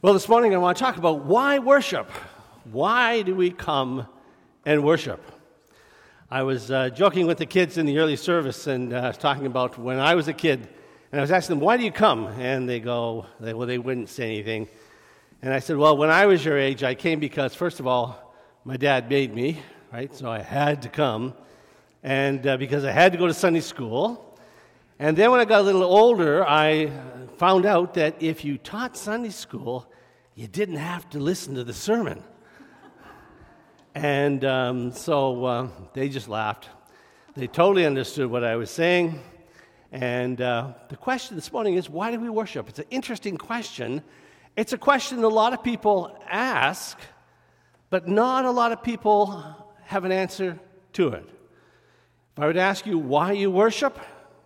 Well, this morning I want to talk about why worship. Why do we come and worship? I was joking with the kids in the early service and talking about when I was a kid, and I was asking them, why do you come? And they wouldn't say anything. And I said, well, when I was your age, I came because, first of all, my dad made me, right? So I had to come, and because I had to go to Sunday school. And then when I got a little older, I found out that if you taught Sunday school, you didn't have to listen to the sermon. And so they just laughed. They totally understood what I was saying. And the question this morning is, why do we worship? It's an interesting question. It's a question a lot of people ask, but not a lot of people have an answer to it. If I were to ask you why you worship,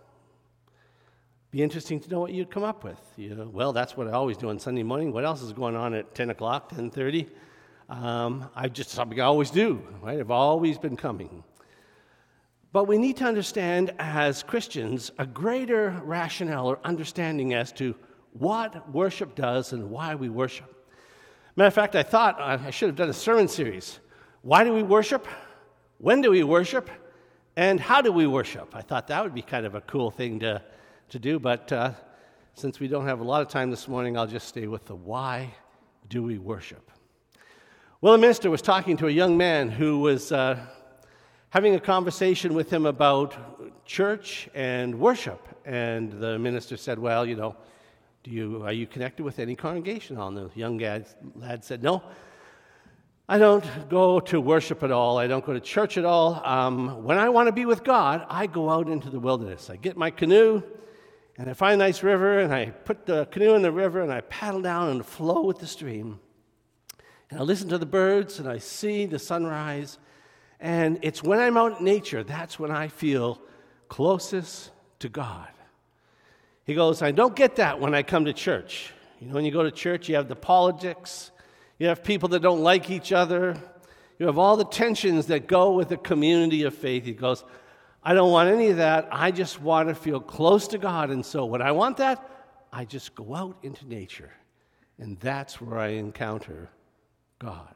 be interesting to know what you'd come up with. Well, that's what I always do on Sunday morning. What else is going on at 10 o'clock, 10:30? Something I always do, right? I've always been coming. But we need to understand, as Christians, a greater rationale or understanding as to what worship does and why we worship. Matter of fact, I thought I should have done a sermon series. Why do we worship? When do we worship? And how do we worship? I thought that would be kind of a cool thing to do, but since we don't have a lot of time this morning, I'll just stay with the why do we worship. Well, the minister was talking to a young man who was having a conversation with him about church and worship, and the minister said, well, are you connected with any congregation? And the young lad said, no, I don't go to worship at all. I don't go to church at all. When I want to be with God, I go out into the wilderness. I get my canoe, and I find a nice river, and I put the canoe in the river, and I paddle down and flow with the stream. And I listen to the birds, and I see the sunrise. And it's when I'm out in nature, that's when I feel closest to God. He goes, I don't get that when I come to church. When you go to church, you have the politics. You have people that don't like each other. You have all the tensions that go with a community of faith. He goes, I don't want any of that. I just want to feel close to God. And so when I want that, I just go out into nature. And that's where I encounter God.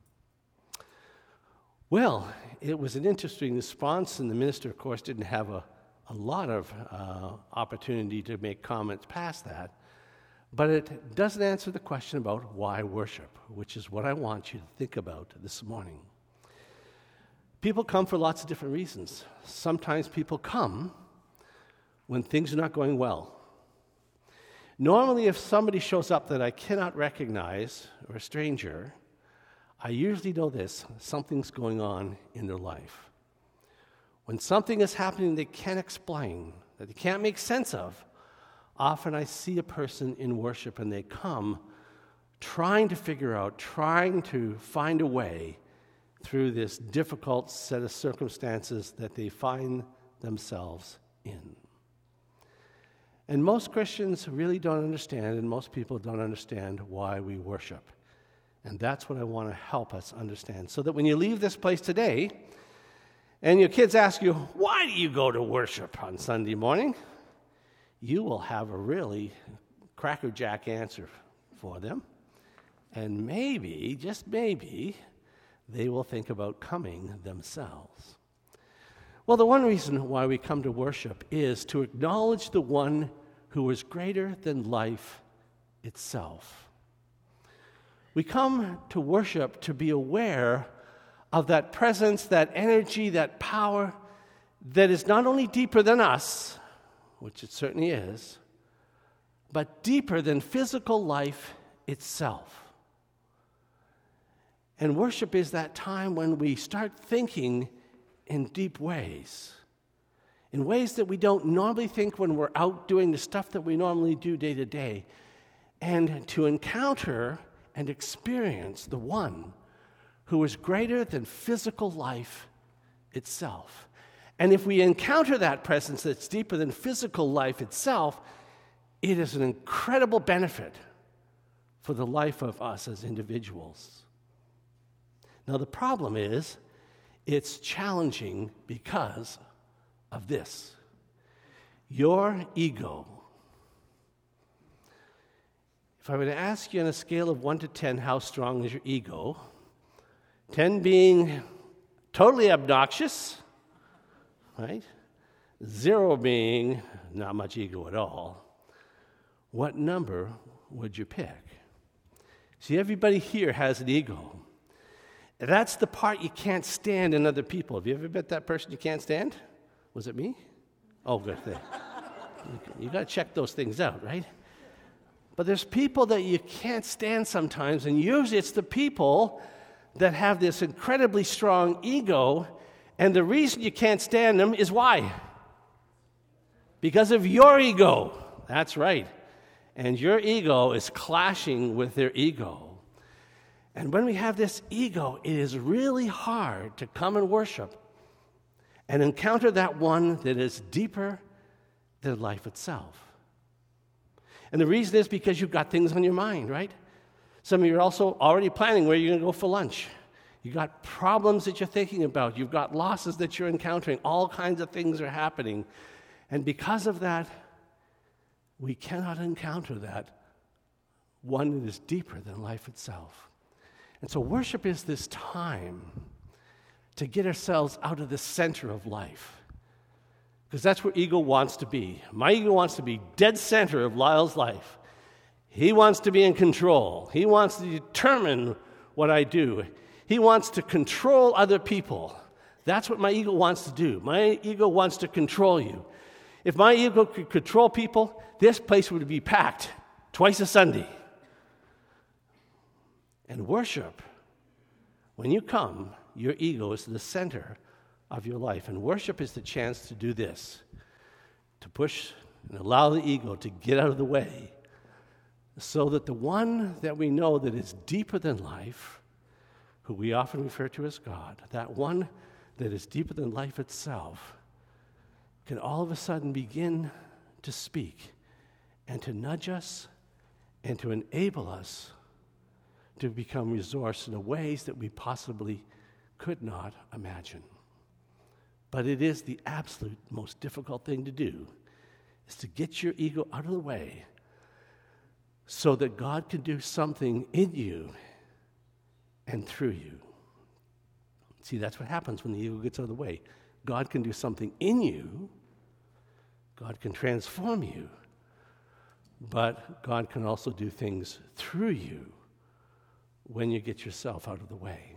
Well, it was an interesting response, and the minister, of course, didn't have a lot of opportunity to make comments past that. But it doesn't answer the question about why worship, which is what I want you to think about this morning. People come for lots of different reasons. Sometimes people come when things are not going well. Normally, if somebody shows up that I cannot recognize, or a stranger, I usually know this: something's going on in their life. When something is happening they can't explain, that they can't make sense of, often I see a person in worship and they come trying to figure out, trying to find a way through this difficult set of circumstances that they find themselves in. And most Christians really don't understand, and most people don't understand why we worship. And that's what I want to help us understand, so that when you leave this place today, and your kids ask you, why do you go to worship on Sunday morning? You will have a really crackerjack answer for them. And maybe, just maybe, they will think about coming themselves. Well, the one reason why we come to worship is to acknowledge the one who is greater than life itself. We come to worship to be aware of that presence, that energy, that power that is not only deeper than us, which it certainly is, but deeper than physical life itself. And worship is that time when we start thinking in deep ways, in ways that we don't normally think when we're out doing the stuff that we normally do day to day, and to encounter and experience the one who is greater than physical life itself. And if we encounter that presence that's deeper than physical life itself, it is an incredible benefit for the life of us as individuals. Now, the problem is, it's challenging because of this. Your ego. If I were to ask you on a scale of 1 to 10, how strong is your ego? 10 being totally obnoxious, right? 0 being not much ego at all. What number would you pick? See, everybody here has an ego. That's the part you can't stand in other people. Have you ever met that person you can't stand? Was it me? Oh, good thing. You got to check those things out, right? But there's people that you can't stand sometimes, and usually it's the people that have this incredibly strong ego, and the reason you can't stand them is why? Because of your ego. That's right. And your ego is clashing with their ego. And when we have this ego, it is really hard to come and worship and encounter that one that is deeper than life itself. And the reason is because you've got things on your mind, right? Some of you are also already planning where you're going to go for lunch. You've got problems that you're thinking about. You've got losses that you're encountering. All kinds of things are happening. And because of that, we cannot encounter that one that is deeper than life itself. And so worship is this time to get ourselves out of the center of life. Because that's where ego wants to be. My ego wants to be dead center of Lyle's life. He wants to be in control. He wants to determine what I do. He wants to control other people. That's what my ego wants to do. My ego wants to control you. If my ego could control people, this place would be packed twice a Sunday. And worship, when you come, your ego is the center of your life. And worship is the chance to do this, to push and allow the ego to get out of the way so that the one that we know that is deeper than life, who we often refer to as God, that one that is deeper than life itself, can all of a sudden begin to speak and to nudge us and to enable us to become resourced in ways that we possibly could not imagine. But it is the absolute most difficult thing to do, is to get your ego out of the way so that God can do something in you and through you. See, that's what happens when the ego gets out of the way. God can do something in you. God can transform you. But God can also do things through you when you get yourself out of the way.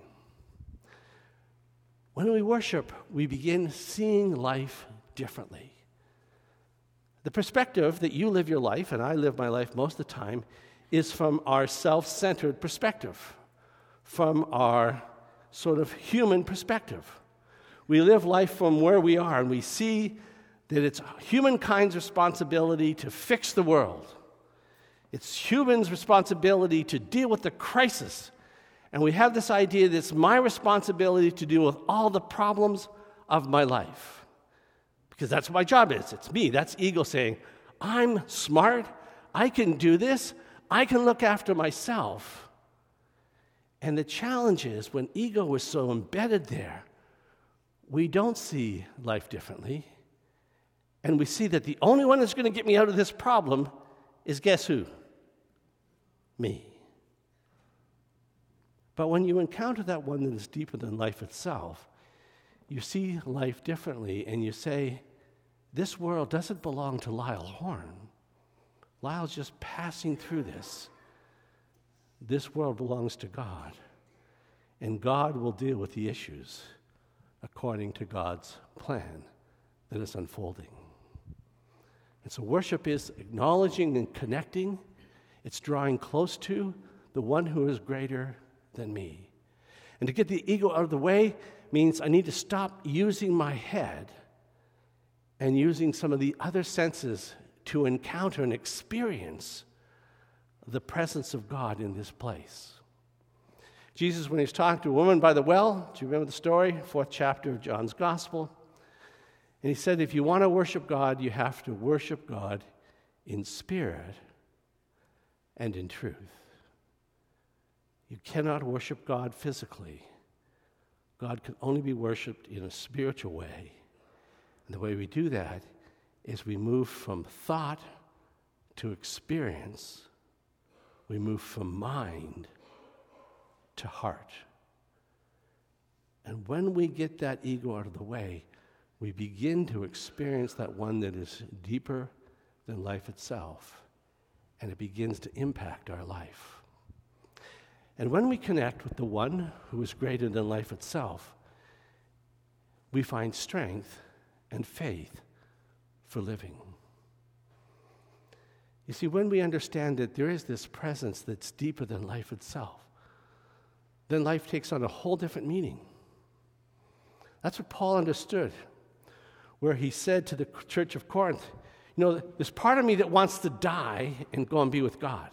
When we worship, we begin seeing life differently. The perspective that you live your life, and I live my life most of the time, is from our self-centered perspective, from our sort of human perspective. We live life from where we are, and we see that it's humankind's responsibility to fix the world. It's humans' responsibility to deal with the crisis. And we have this idea that it's my responsibility to deal with all the problems of my life. Because that's what my job is. It's me. That's ego saying, I'm smart. I can do this. I can look after myself. And the challenge is when ego is so embedded there, we don't see life differently. And we see that the only one that's going to get me out of this problem is guess who? Me. But when you encounter that one that is deeper than life itself, you see life differently and you say, this world doesn't belong to Lyle Horn. Lyle's just passing through this. This world belongs to God. And God will deal with the issues according to God's plan that is unfolding. And so worship is acknowledging and connecting. It's drawing close to the one who is greater than me. And to get the ego out of the way means I need to stop using my head and using some of the other senses to encounter and experience the presence of God in this place. Jesus, when he was talking to a woman by the well, do you remember the story? 4th chapter of John's Gospel. And he said, if you want to worship God, you have to worship God in spirit and in truth. You cannot worship God physically. God can only be worshiped in a spiritual way. And the way we do that is we move from thought to experience we move from mind to heart. And when we get that ego out of the way, we begin to experience that one that is deeper than life itself, and it begins to impact our life. And when we connect with the one who is greater than life itself, we find strength and faith for living. You see, when we understand that there is this presence that's deeper than life itself, then life takes on a whole different meaning. That's what Paul understood, where he said to the church of Corinth, you know, there's part of me that wants to die and go and be with God.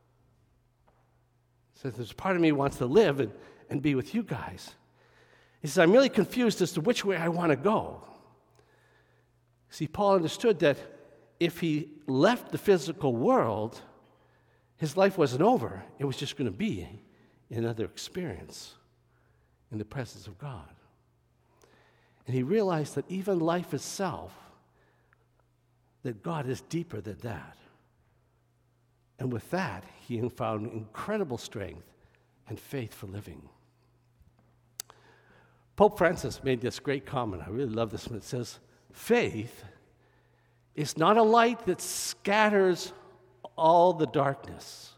He says, there's part of me that wants to live and be with you guys. He says, I'm really confused as to which way I want to go. See, Paul understood that if he left the physical world, his life wasn't over. It was just going to be another experience in the presence of God. And he realized that even life itself, that God is deeper than that. And with that, he found incredible strength and faith for living. Pope Francis made this great comment. I really love this one. It says, faith is not a light that scatters all the darkness,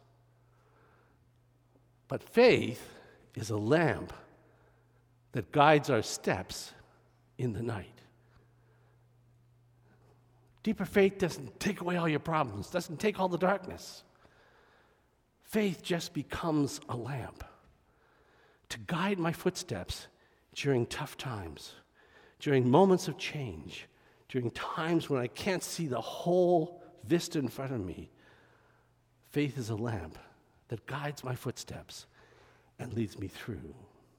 but faith is a lamp that guides our steps in the night. Deeper faith doesn't take away all your problems, doesn't take all the darkness. Faith just becomes a lamp to guide my footsteps during tough times, during moments of change, during times when I can't see the whole vista in front of me. Faith is a lamp that guides my footsteps and leads me through.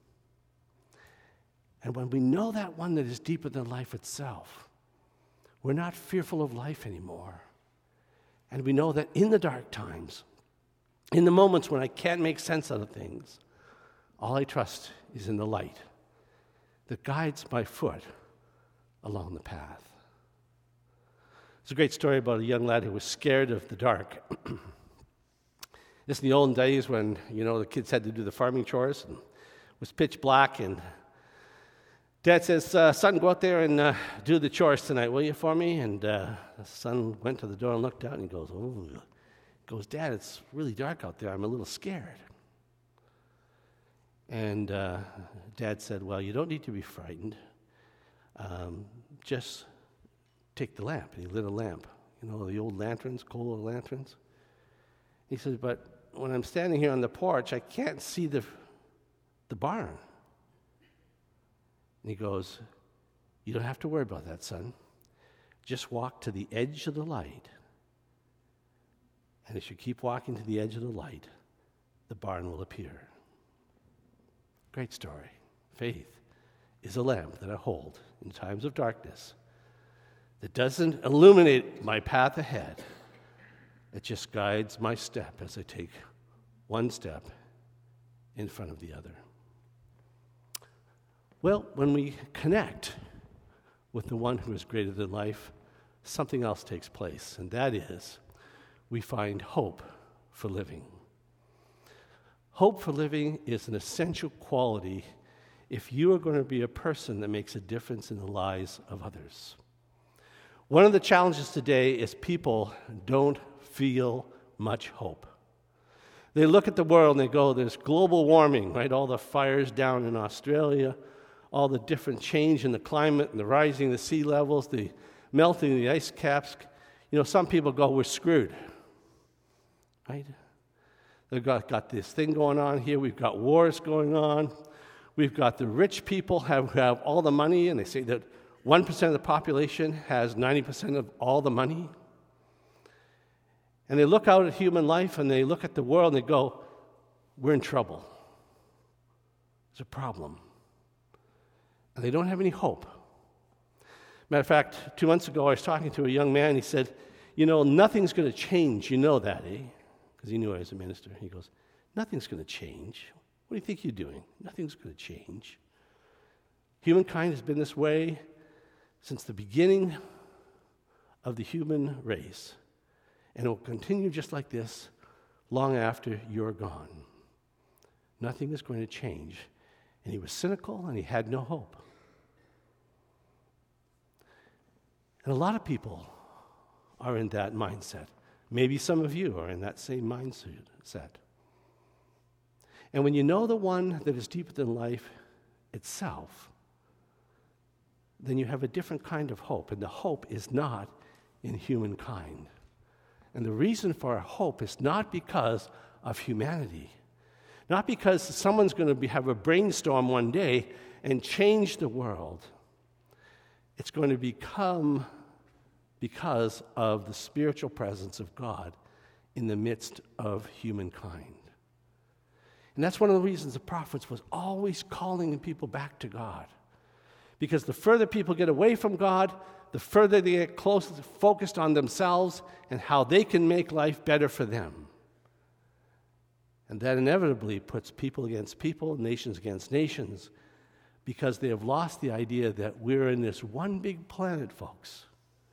And when we know that one that is deeper than life itself, we're not fearful of life anymore. And we know that in the dark times, in the moments when I can't make sense out of things, all I trust is in the light that guides my foot along the path. It's a great story about a young lad who was scared of the dark. This in the olden days when, the kids had to do the farming chores and it was pitch black, and Dad says, son, go out there and do the chores tonight, will you, for me? And the son went to the door and looked out, and he goes, Dad, it's really dark out there. I'm a little scared. And Dad said, well, you don't need to be frightened. Just take the lamp. And he lit a lamp. The old lanterns, coal lanterns. He says, but when I'm standing here on the porch, I can't see the barn. And he goes, you don't have to worry about that, son. Just walk to the edge of the light. And as you keep walking to the edge of the light, the barn will appear. Great story. Faith is a lamp that I hold in times of darkness that doesn't illuminate my path ahead. It just guides my step as I take one step in front of the other. Well, when we connect with the one who is greater than life, something else takes place, and that is we find hope for living. Hope for living is an essential quality if you are going to be a person that makes a difference in the lives of others. One of the challenges today is people don't feel much hope. They look at the world and they go, there's global warming, right? All the fires down in Australia, all the different change in the climate and the rising of the sea levels, the melting of the ice caps. Some people go, we're screwed, right? They've got this thing going on here. We've got wars going on. We've got the rich people who have all the money, and they say that 1% of the population has 90% of all the money. And they look out at human life, and they look at the world, and they go, we're in trouble. There's a problem. And they don't have any hope. Matter of fact, 2 months ago, I was talking to a young man. He said, nothing's going to change. You know that, eh? Because he knew I was a minister. He goes, nothing's going to change. What do you think you're doing? Nothing's going to change. Humankind has been this way since the beginning of the human race. And it will continue just like this long after you're gone. Nothing is going to change. And he was cynical and he had no hope. And a lot of people are in that mindset. Maybe some of you are in that same mindset. And when you know the one that is deeper than life itself, then you have a different kind of hope. And the hope is not in humankind. And the reason for our hope is not because of humanity. Not because someone's going to have a brainstorm one day and change the world. It's going to become because of the spiritual presence of God in the midst of humankind. And that's one of the reasons the prophets was always calling people back to God. Because the further people get away from God, the further they get focused on themselves and how they can make life better for them. And that inevitably puts people against people, nations against nations, because they have lost the idea that we're in this one big planet, folks.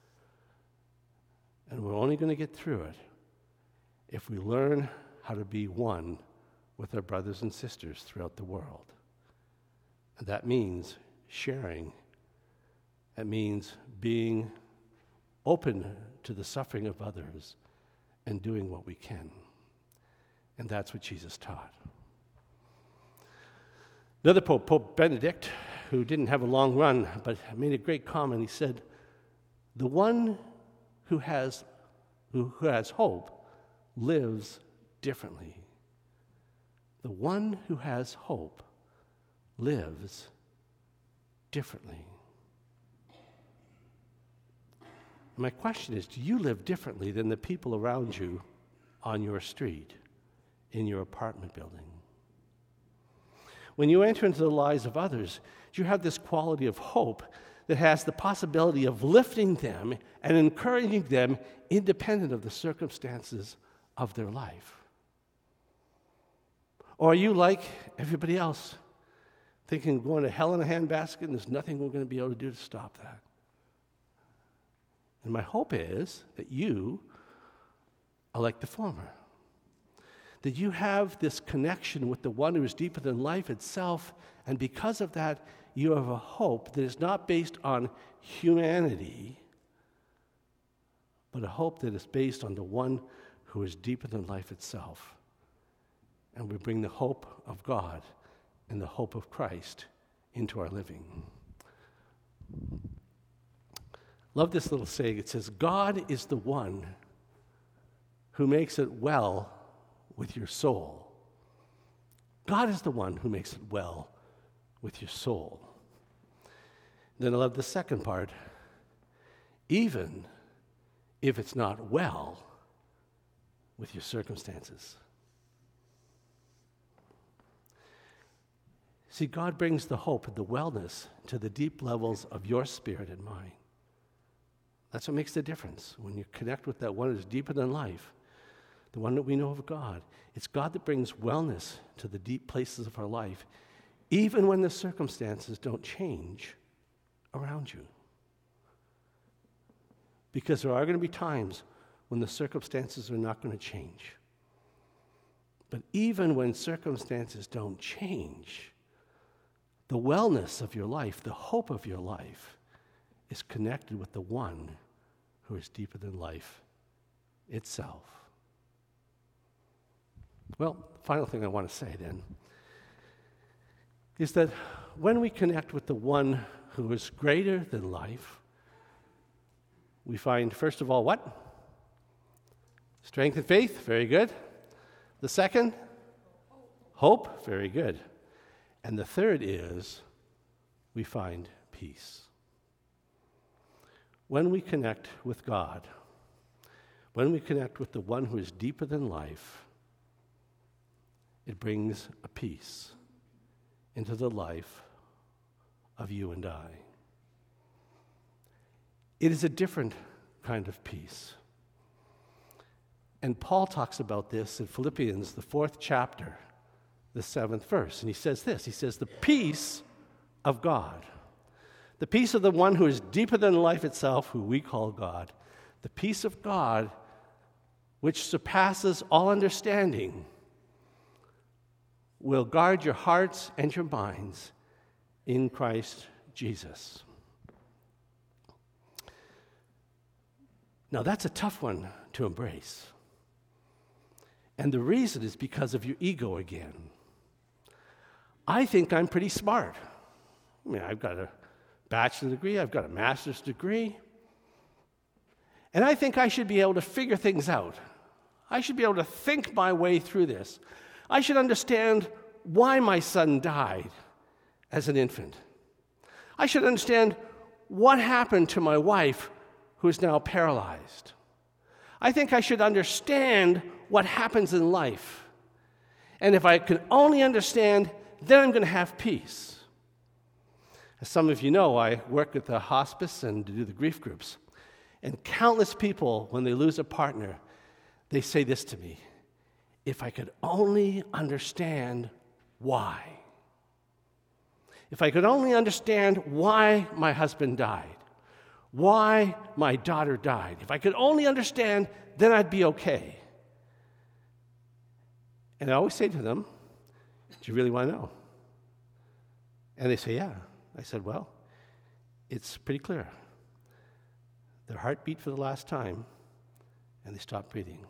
And we're only going to get through it if we learn how to be one with our brothers and sisters throughout the world. And that means sharing. That means being open to the suffering of others and doing what we can. And that's what Jesus taught. Another Pope, Pope Benedict, who didn't have a long run, but made a great comment. He said, the one who has hope lives differently. The one who has hope lives differently. My question is, do you live differently than the people around you on your street, in your apartment building? When you enter into the lives of others, you have this quality of hope that has the possibility of lifting them and encouraging them independent of the circumstances of their life. Or are you like everybody else, thinking going to hell in a handbasket and there's nothing we're going to be able to do to stop that? And my hope is that you are like the former. That you have this connection with the one who is deeper than life itself, and because of that, you have a hope that is not based on humanity, but a hope that is based on the one who is deeper than life itself. And we bring the hope of God and the hope of Christ into our living. Love this little saying. It says, God is the one who makes it well with your soul. God is the one who makes it well with your soul. Then I love the second part. Even if it's not well with your circumstances. See, God brings the hope and the wellness to the deep levels of your spirit and mind. That's what makes the difference. When you connect with that one that is deeper than life, the one that we know of God, it's God that brings wellness to the deep places of our life, even when the circumstances don't change around you. Because there are going to be times when the circumstances are not going to change. But even when circumstances don't change, the wellness of your life, the hope of your life, is connected with the one who is deeper than life itself. Well, the final thing I want to say then is that when we connect with the one who is greater than life, we find, first of all, what? Strength and faith, very good. The second? Hope, very good. And the third is we find peace. When we connect with God, when we connect with the one who is deeper than life, it brings a peace into the life of you and I. It is a different kind of peace. And Paul talks about this in Philippians, the 4th chapter, the 7th verse. And he says this, he says, the peace of God, the peace of the one who is deeper than life itself, who we call God, the peace of God which surpasses all understanding, will guard your hearts and your minds in Christ Jesus. Now, that's a tough one to embrace. And the reason is because of your ego again. I think I'm pretty smart. I mean, I've got a bachelor's degree, I've got a master's degree, and I think I should be able to figure things out. I should be able to think my way through this. I should understand why my son died as an infant. I should understand what happened to my wife who is now paralyzed. I think I should understand what happens in life. And if I can only understand, then I'm going to have peace. As some of you know, I work at the hospice and do the grief groups. And countless people, when they lose a partner, they say this to me: if I could only understand why. If I could only understand why my husband died, why my daughter died. If I could only understand, then I'd be okay. And I always say to them, do you really want to know? And they say, yeah. I said, well, it's pretty clear. Their heart beat for the last time, and they stopped breathing.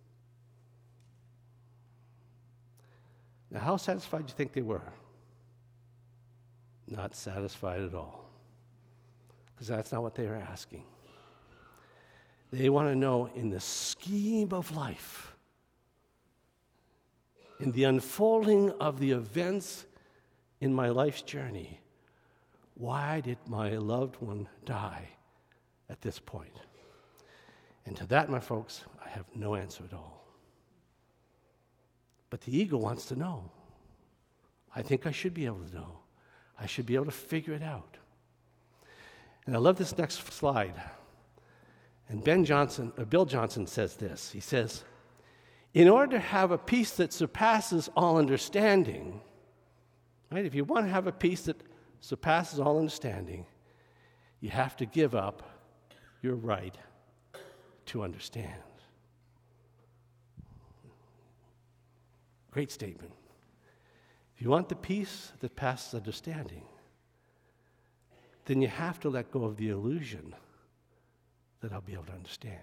Now, how satisfied do you think they were? Not satisfied at all. Because that's not what they were asking. They want to know, in the scheme of life, in the unfolding of the events in my life's journey, why did my loved one die at this point? And to that, my folks, I have no answer at all. But the ego wants to know. I think I should be able to know. I should be able to figure it out. And I love this next slide. And Bill Johnson says this. He says, in order to have a peace that surpasses all understanding, right? If you want to have a peace that surpasses all understanding, you have to give up your right to understand. Great statement. If you want the peace that passes understanding, then you have to let go of the illusion that I'll be able to understand.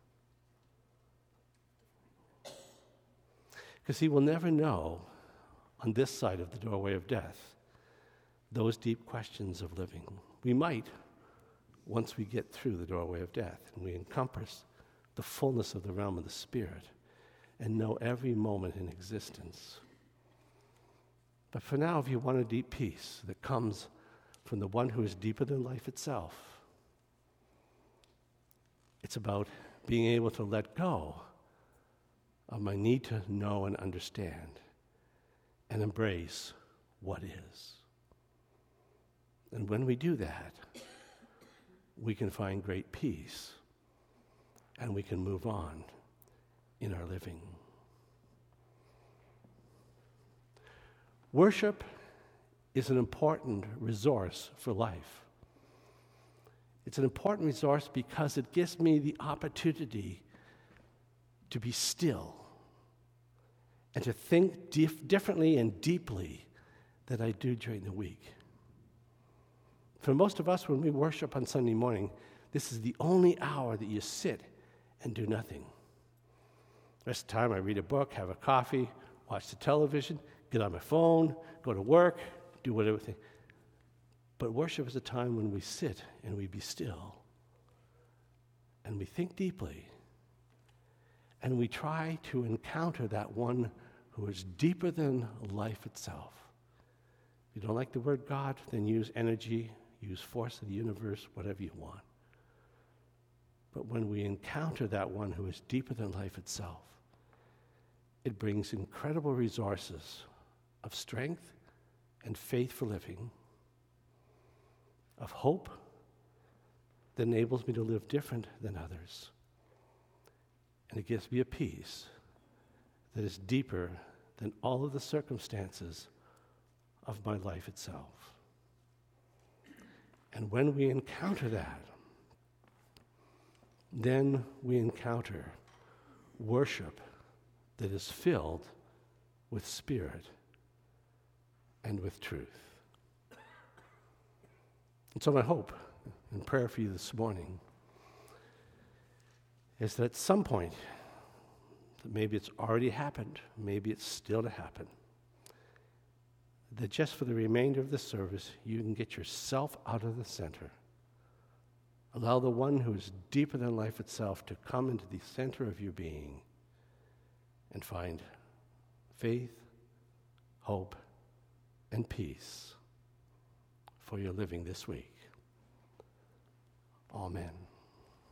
Because he will never know, on this side of the doorway of death, those deep questions of living. We might, once we get through the doorway of death and we encompass the fullness of the realm of the Spirit and know every moment in existence. But for now, if you want a deep peace that comes from the one who is deeper than life itself, it's about being able to let go of my need to know and understand and embrace what is. And when we do that, we can find great peace and we can move on in our living. Worship is an important resource for life. It's an important resource because it gives me the opportunity to be still and to think differently and deeply than I do during the week. For most of us, when we worship on Sunday morning, this is the only hour that you sit and do nothing. The rest of the time, I read a book, have a coffee, watch the television, get on my phone, go to work, do whatever thing. But worship is a time when we sit and we be still and we think deeply and we try to encounter that one who is deeper than life itself. If you don't like the word God, then use energy, use force of the universe, whatever you want. But when we encounter that one who is deeper than life itself, it brings incredible resources of strength and faith for living, of hope that enables me to live different than others. And it gives me a peace that is deeper than all of the circumstances of my life itself. And when we encounter that, then we encounter worship that is filled with Spirit and with truth. And so my hope and prayer for you this morning is that at some point, maybe it's already happened, maybe it's still to happen, that just for the remainder of the service, you can get yourself out of the center. Allow the one who is deeper than life itself to come into the center of your being and find faith, hope, and peace for your living this week. Amen.